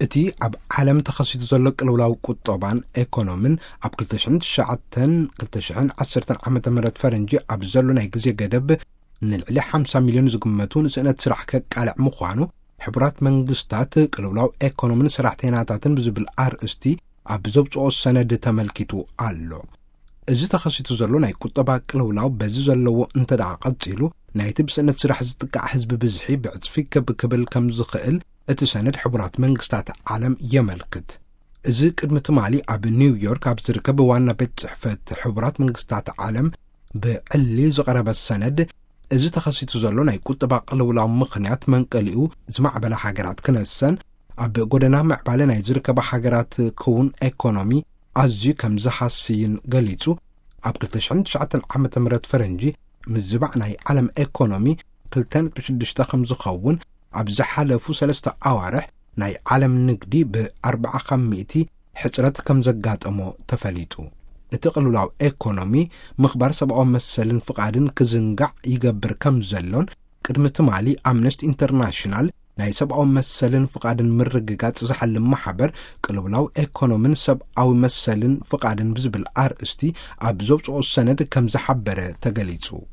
እቲ ኣብ ዓለም ተኸሲቱ ዘሎ ቅልውላዊ ቁጠባን ኢኮኖምን ኣብ 2009-2010 ዓመተ ምህረት ፈረንጂ ኣብ ዘሎ ናይ ግዜ ገደብ ንልዕሊ 50 ሚልዮን ዝግመቱ ንስእነት ስራሕ ከቃልዕ ምዃኑ ሕቡራት መንግስታት ቅልውላዊ ኢኮኖምን ሰራሕተኛታትን ብዝብል ኣርእስቲ ኣብ ዘብፅኦ ሰነድ ተመልኪቱ ኣሎ። እዚ ተኸሲቱ ዘሎ ናይ ቁጠባ ቅልውላው በዚ ዘለዎ እንተደኣ ቀፂሉ ናይቲ ብስእነት ስራሕ ዝጥቃዕ ህዝቢ ብዝሒ ብዕፅፊ ክብል ከም ዝኽእል እቲ ሰነድ ሕቡራት መንግስታት ዓለም የመልክት። እዚ ቅድሚ ትማሊ ኣብ ኒውዮርክ ኣብ ዝርከብ ዋና ቤት ጽሕፈት ሕቡራት መንግስታት ዓለም ብዕሊ ዝቐረበ ሰነድ እዚ ተኸሲቱ ዘሎ ናይ ቁጠባ ቅልውላው ምኽንያት መንቀሊኡ ዝማዕበላ ሃገራት ክነሰን ኣብ ጎደና ምዕባለ ናይ ዝርከባ ሃገራት ክውን ኢኮኖሚ ኣዝዩ ከም ዝሓስይን ገሊጹ ኣብ 2009 ዓመተ ምህረት ፈረንጂ ምዝባዕ ናይ ዓለም ኢኮኖሚ 2.6 ከም ዝኸውን ኣብ ዝሓለፉ 3 ኣዋርሕ ናይ ዓለም ንግዲ ብ40% ሕፅረት ከም ዘጋጠሞ ተፈሊጡ። እቲ ቅልውላው ኢኮኖሚ ምኽባር ሰብኣዊ መሰልን ፍቓድን ክዝንጋዕ ይገብር ከም ዘሎን ቅድሚ ትማሊ ኣምነስቲ ኢንተርናሽናል ናይ ሰብኣዊ መሰልን ፍቓድን ምርግጋጽ ዝሓልም ማሕበር ቅልውላው ኢኮኖምን ሰብኣዊ መሰልን ፍቓድን ብዝብል ኣርእስቲ ኣብ ዘብፅኦ ሰነድ ከም ዝሓበረ ተገሊጹ።